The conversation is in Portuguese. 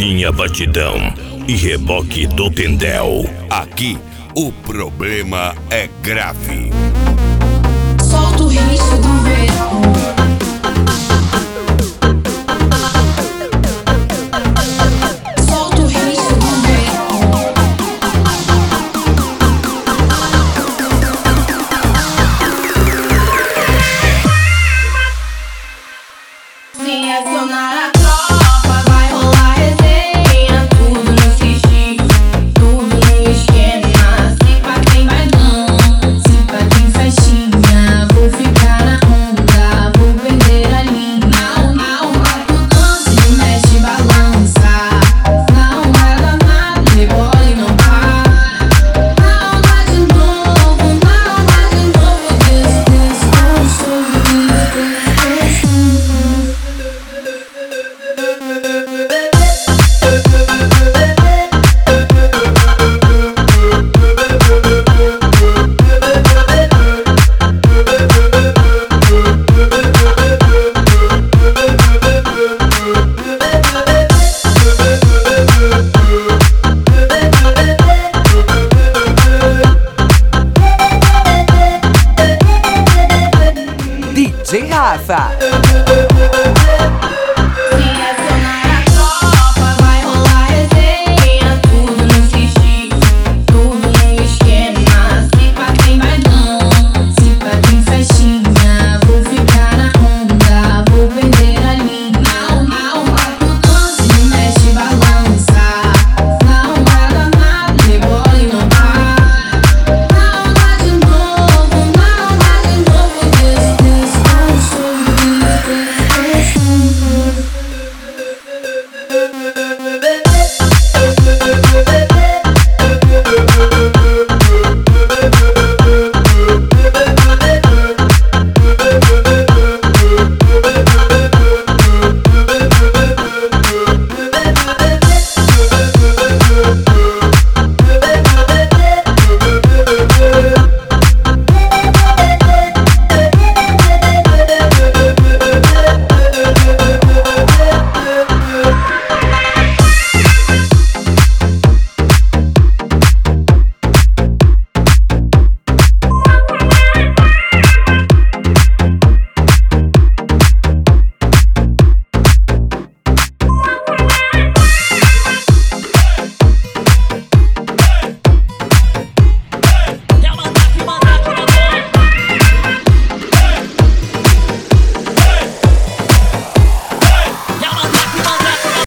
Tinha batidão e reboque do tendel. Aqui, o problema é grave. Solta o ritmo do verão. Vem acionar a tropa, vai rolar resenha. Tudo no sigilo, tudo no esquema. Se pra quem vai não, se pra quem festinha. Vou ficar na onda, vou perder a linha. Na onda tu dança e mexe balança. Na onda danada, rebola não para. Na onda de novo, DJ Rafa. vem acionar a tropa, vai rolar resenha. Tudo no sigilo, tudo no esquema. Se pra quem vai não, se pra quem festinha.